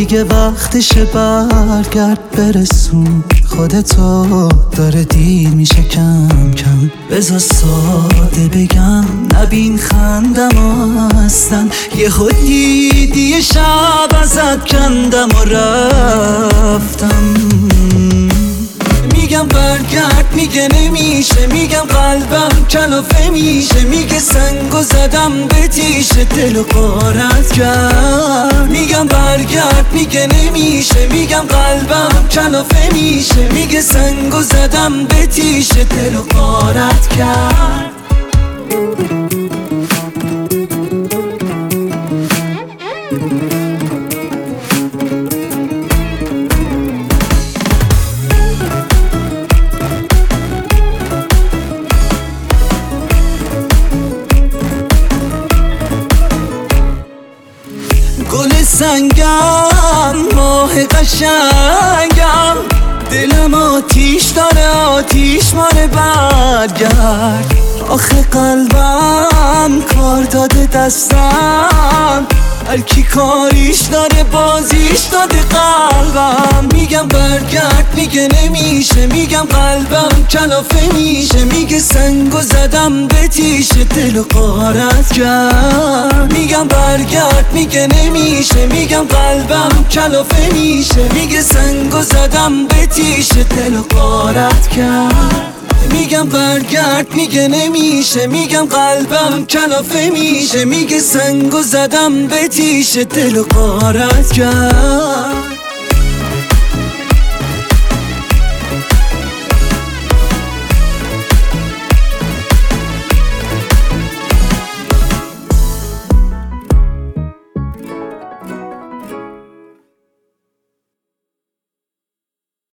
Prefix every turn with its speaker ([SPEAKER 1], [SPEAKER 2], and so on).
[SPEAKER 1] دیگه وقتشه برگرد برسون خودتو، داره دیر میشه کم کم. بذار ساده بگم نبین خندم اصلا، یه دیدی یه شب ازت کندم و رفتم. میگم برگرد میگه نمیشه، میگم قلبم کلافه میشه، میگه سنگو زدم به تیشه دل و غارت کرد. میگم برگرد میگه نمیشه، میگم قلبم کلافه میشه، میگه سنگو زدم به تیشه دل و غارت کرد. گل سنگم ماه قشنگم، دلم آتیش داره آتیش ماره برگرد. آخه قلبم کار داده دستم، هر کی کاریش داره بازیش داده قلبم. میگم برگرد میگه نمیشه، میگم قلبم کلافه میشه، میگه سنگو زدم به تیشه دل و غارت کرد. میگم برگرد میگه نمیشه، میگم قلبم کلافه میشه، میگه سنگو زدم به تیشه دل و غارت کرد. میگم برگرد میگه نمیشه، میگم قلبم کلافه میشه، میگه سنگو زدم به تیشه دل و غارت کرد.